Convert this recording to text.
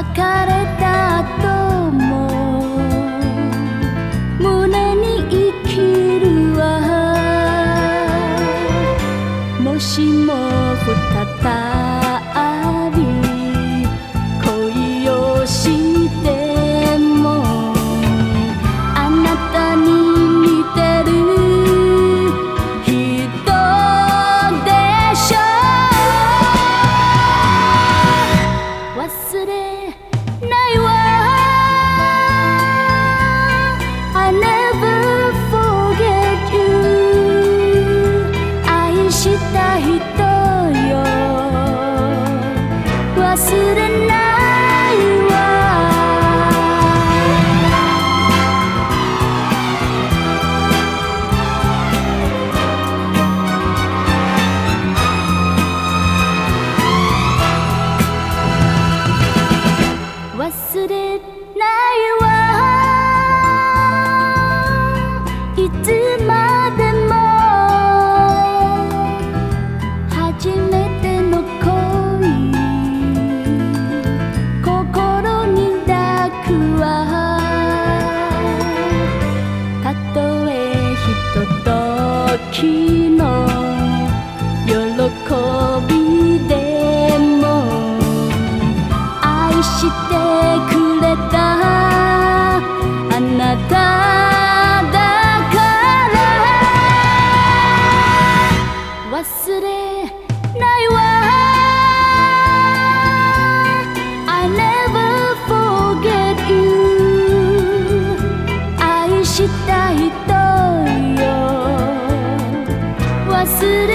別れた後も胸に生きるわ。もしも再び恋をしてもあなたに似てる人でしょう。忘れないわ I never forget you 愛した人よ忘れないわ。忘れないわ。いつまでも初めての恋心に抱くわ。たとえひとときの喜びでも愛してくれたあなただから忘れないわ I never forget you 愛した人よ忘れ